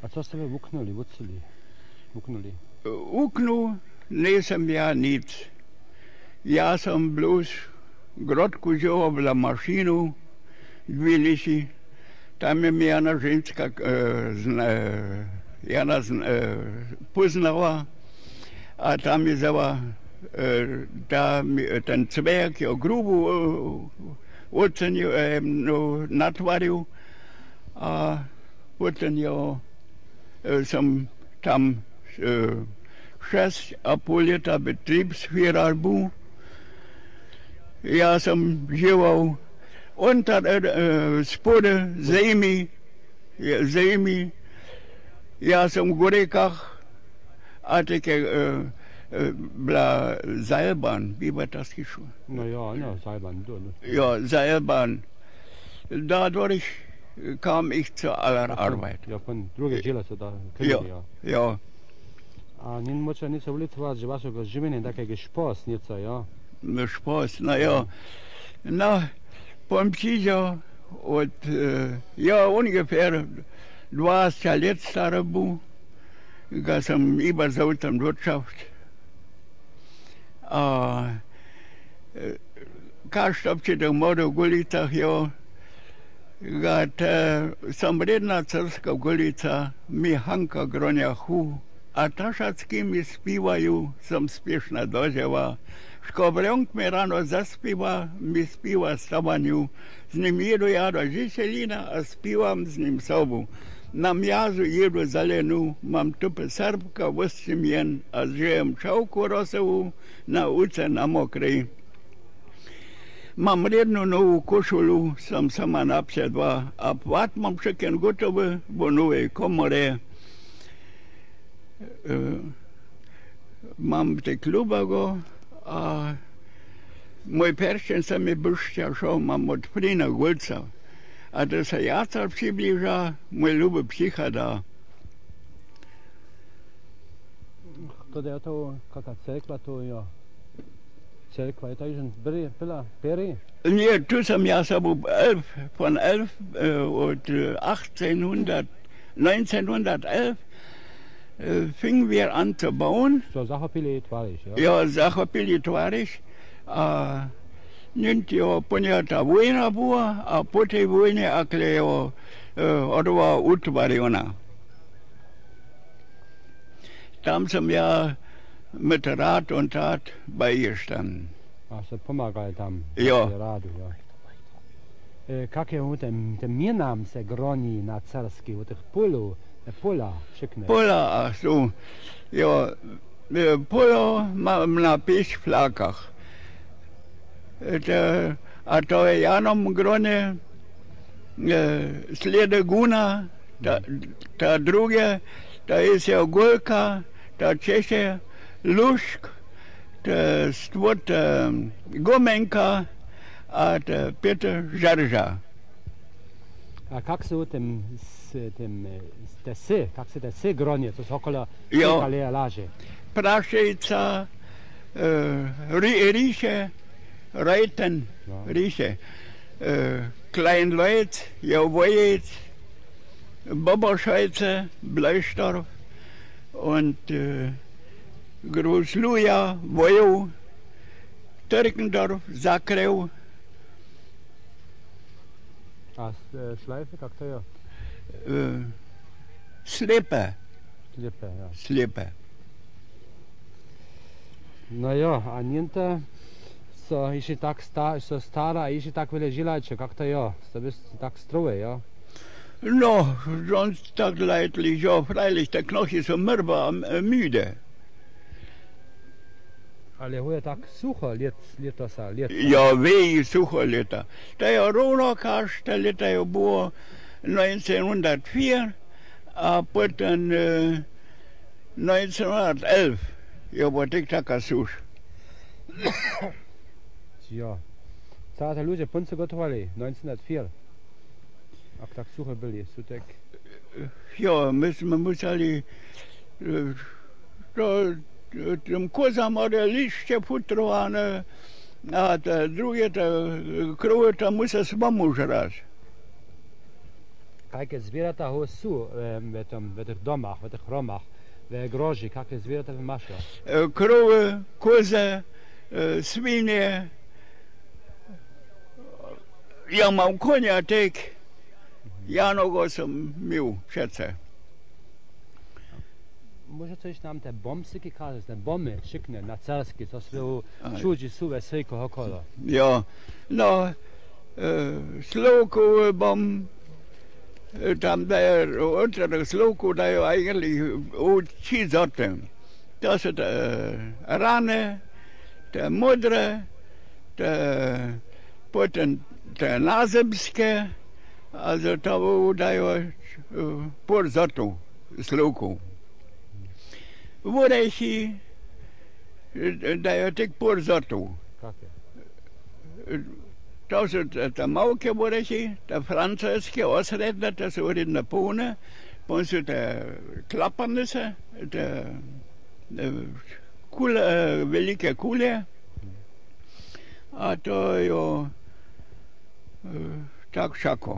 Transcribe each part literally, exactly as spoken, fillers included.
A co ste vi vuknuli, vucili? Vuknuli? Uknu nisem ja nic. Ja sam bloß grotku živobila mašinu, dve lisi. Tam je mi jedna ženska uh, zna, jedna zna, uh, poznala, a tam je zava uh, da, ten cvek jo grubu uh, ocenil, uh, no, natvaril, a potem jo uh, sem tam uh, šest a pol leta betriebsführer bil. Ja sem žival unter uh, spode zemi, zemi. Ja sem v Gorekach, a take uh, uh, bila Seilbahn, wie war das geschehen? Na ja, na, Seilbahn. Du, ne? Ja, Seilbahn. Dadurch kam ich zu aller Ja, Arbeit. Ja, von druge žile se da Ja, krili, ja. ja. A nin moče niso ulitovati že vašega življenja, takega špos, ja? Spaß, naja. Na, beim Psicho, und äh, ja, ungefähr dwadzieścia lat stary był, ja sam überzał tam Wirtschaft. A każdy obczytał modę w Gulicach, ja, ja te sam redna cerska Gulica, mi Hanka Groniachu, a Taszacki mi śpiewają, sam spieszna doziewa. Szkobrąk mi rano zaśpiewa, mi śpiewa stawaniu. Z nim jedu ja do Żyselina, a śpiewam z nim sobą. Na miazu jedu zalenu, mam tupę serbka, wostym jen, a zżyjem czałku rosową na uce na mokrej. Mam rednu nową koszulu, sam sama naprzedła, a płat mam wszystkie gotowe, bo nowej komorę. Mam te klubago, a mój peršen se mi brzšťa šel, mám od Frina Gulca. A da se jacar přiblíža, můj ljubi psicha dá. To je to, kakva cerkva to, ja. Cerkva je to že bila, peri? Nee, tu sam ja sam elf, von elf äh, und achtzehnhundert, neunzehnhundertelf äh, fingen wir an zu bauen. So Zachopili tvariš, ja? Ja, Zachopili tvariš. A nint jo ponjata vojna bila, a po tej vojni akle jo uh, odva utvarjena. Tam sam ja mit Rat und Tat beigestanden. A se pomagali tam, Ja. radu, ja. E, kak je u tem, tem mjenam se groni na carski, u tih polu, e, pola, všechny? Pola, ach so, ja, e, polo mam na pěš flakach. E, a to je jenom groně e, slede guna, ta, ta druge, ta je se golka, ta češe lušk, ta stvot e, gomenka, a ta pěte žarža. A kak se u tem, s tem, s te se, kak se te se gronje, to so okolo Jo. kaleja laže? Prašejca, uh, Rieche, Reiten, Ja. Rieche, uh, Kleinleut, Jauwojec, Boboscheize, Bleistorf und uh, Großluja, Wojow, Türkendorf, Zakrew. A s- šlajfe, kak to je? Uh, Slepe, Lijepe, ja. Slepe. No jo, a njente so iši tak sta, so stara, a iši tak vele žilače, kak to je? So bist tak stroje, ja? No, sonst tak leidlich, ja, freilich, der Knochen ist so mürber, äh, müde. Ale huje tak sucho, let, leto sa, let. Ja, weh, sucho leta. Da je Ronokaš, ta leta je bilo neunzehnhundertvier, a potem uh, neunzehnhundertelf je bilo tek taka suš. Ja. Całe te ludzie punce gotowali, neunzehnhundertvier. Jak tak suche byli, su tak... Ja, myśmy musieli uh, to, tym kozam ode liście futrowane, a te drugie, te krowy, to muszę samemu żrać. Kakve zvierata ho sú v, tom, v tých domách, v tých romách, v groži, kakve zvierata vy máš? Krowy, kozy, swinie. Ja mam konia tak. Ja nogo sam mił przece. Może coś nam te bombsyki kazać, te bomby szykne na cerski, co sobie czudzi suwe sejko okolo. Ja, no, Slowku bom, tam der unter der Slowku, da ja eigentlich trzy sorty. To są te rane, te modre, te potem te nazemskie, also to dają pół sortu Slowku. Worejsi dają tylko pół sortu. Jakie? To są te małe worejsi, te francuskie, osredne, to są redne pełne, potem są te klapanyse, te kule, wielkie kule, a to jo tak wszako.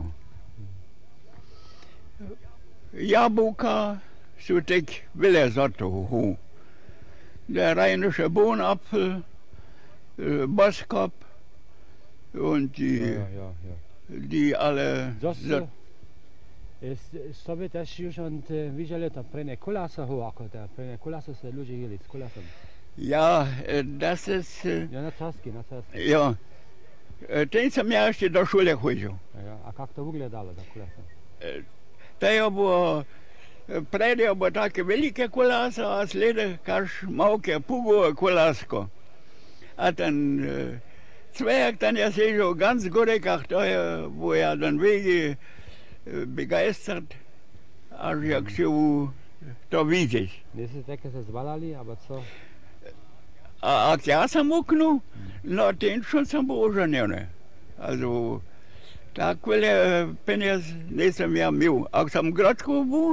Jabłka są tak wiele sortów. Der rheinische Bohnapfel, Boskop und die, Ja, ja, ja. die alle. Zostu, sobie też już on widzieli to prene kulasa ho, ako te prene kulasa se ludzie jeli z kulasem. Ja, das ist. Ja, na cerski, na cerski. Ja, ten sam ja jeszcze do szkoły chodził. Ja, a jak to wyglądało, ta kulasa? To było. Prede było takie wielkie kulasa, a slede każ małkie pugowe kulasko. A ten Zwerg dann ja siedział ganz górek, ach to wo ja dann wege begeistert, aż jak się to widzieć. Nie są takie se zwalali, albo co? A jak ja sam uknął, no ten schon sam był ożeniony. Also, tak wiele pieniędzy nie sam ja miał. Jak sam w Grodzku był,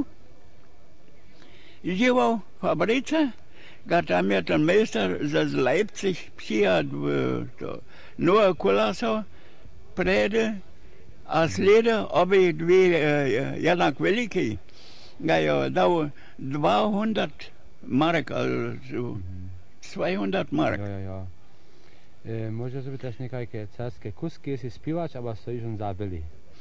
żywał w fabryce, gata mnie ten meister z Leipzig przyjadł nur Kulasau, Prede, a slede obie dwie jednak wielkie. Ja dał dwieście mark, also dwieście mark. Ja, ja, ja. E, może sobie też niekajkie cerskie kuski si śpiewać, albo stoisz on zabili.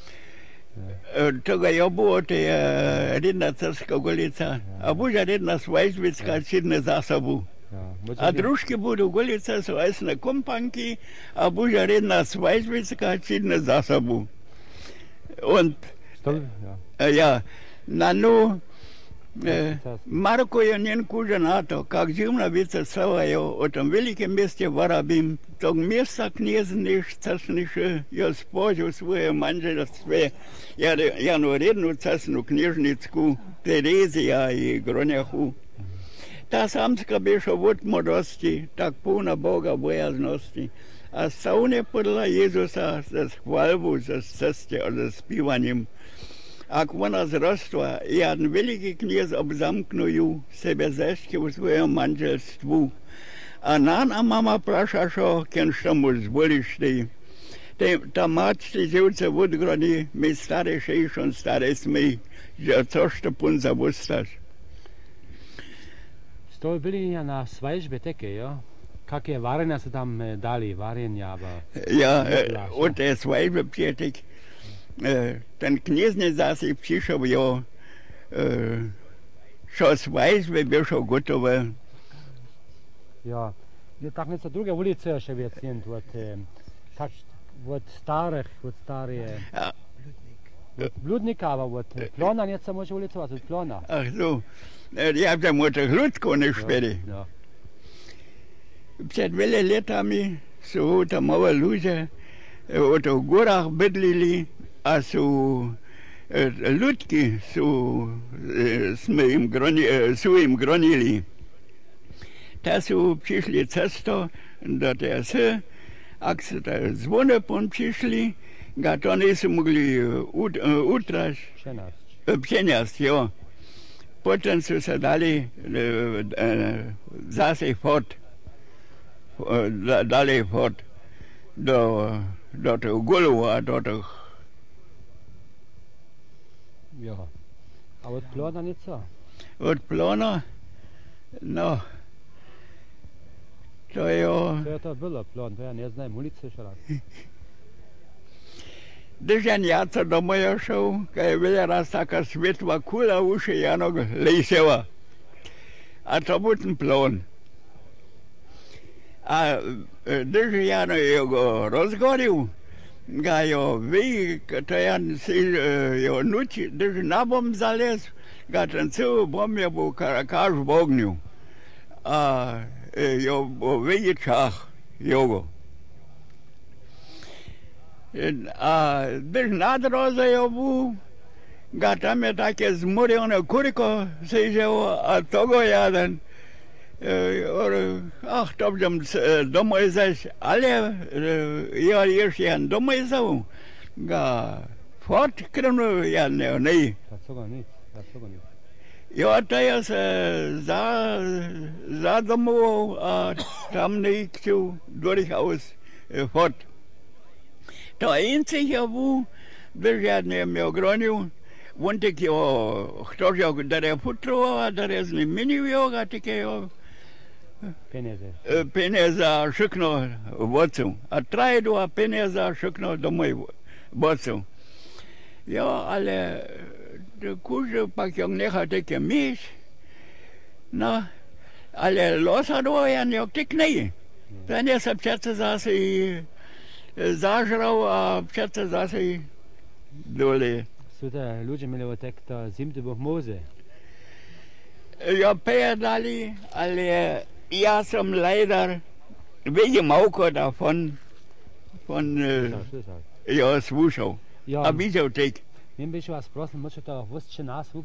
Tego ja było te jedna cerska golica, a buźa jedna swajzwicka czynne zasobu. A drużki budú golice sú jasné kompanky a buďa jedna svajzvická činné zásobu. Und ja, ja na nu e, Marko je njen kuže na to, kak živna vice slavajo o tom velikem meste Varabim, tog mesta knjezniš, cesniše, jo spožil svoje manželstve, ja, ja no rednu cesnu knježnicku, Terezija i Gronjahu. Ta samska bieša od mladosti, tak puna Boga bojaznosti. A saune podľa Jezusa ze chvalbu, ze ceste a ze spívaním. Ak ona zrostła, jeden wielki kniez obzamknął sebe zeszki w swoim manżelstwu. A nan a mama prasza, że kiedyś mu zwolisz tej. Ta mać tej dziewce w odgronie, my stare szejszon, stare smy, że coś to pun zawustasz. To byli na svajžbe také, jo? Kaké varenia sa tam dali, varenia, aber... Ja, od tej svajžbe pietek, ten kniezne zase přišel, jo, čo svajžbe vyšlo gotové. Ja, je tak něco druge ulice ještě věcient, od, tak, od starých, od staré... Od Bludnika, aber od Plona něco může ulicovat, od Plona. Ach so. Ja tam od Hludko ne šperi. Ja. Před veľa letami sú tam małe ludzie od górach bydlili, a sú ľudky sú, sme im, groni, sú im gronili. Ta sú přišli cesto do tej se, ak sa zvone pon přišli, ga to nejsú mogli ut, utraž. Přenásť. Přenásť, jo. Potem sú sa dali e, e, zase fort, e, dali fort do, do toho gulu a do toho Ja. A od plona nicht so? Od plona? No. To je... To je to bilo plon, to ja ne znam, ulice še raz. Držan jaca domov je šel, kaj je bila raz taka svetla kula uši janog lejseva. A to byl ten plon. A držan jano je go rozgoril, ga jo vi, to jan si jo nuči, držan na bom zalez, ga ten cel bom je bo karakaž v ognju. A jo bo vi čah, jogo. A držan nadroza jo bu, ga tam je také zmurjeno kuriko se ževo, a togo jaden. Ach, to bym domov zaś, ale ja jeszcze jan domov zał, ga fort krenu ja ne, ne. Dlaczego nic? Dlaczego nic? Ja to jest za, za domov, a tam ne chciał durchaus fort. To einzige bu, byś ja nie miał gronił, wątek jo, ktoś jo, dare futro, a dare z nim minił jo, a takie jo, Peneze. peneza všechno vodcem. A trajdu a peneza všechno domov vodcem. Jo, ale kuže pak jo nechal také míš, no, ale losadlo jan jo tak nej. Ten je se přece zase zažral a přece zase dole. Sú to ľudia mieli od takto zimte Boh Mose. Ja, pedali, ale ja sam leider wegen Mauko davon von äh, ja, slušal. Ja, A videl tek. viem, by vás prosil, môžete to vôzče nás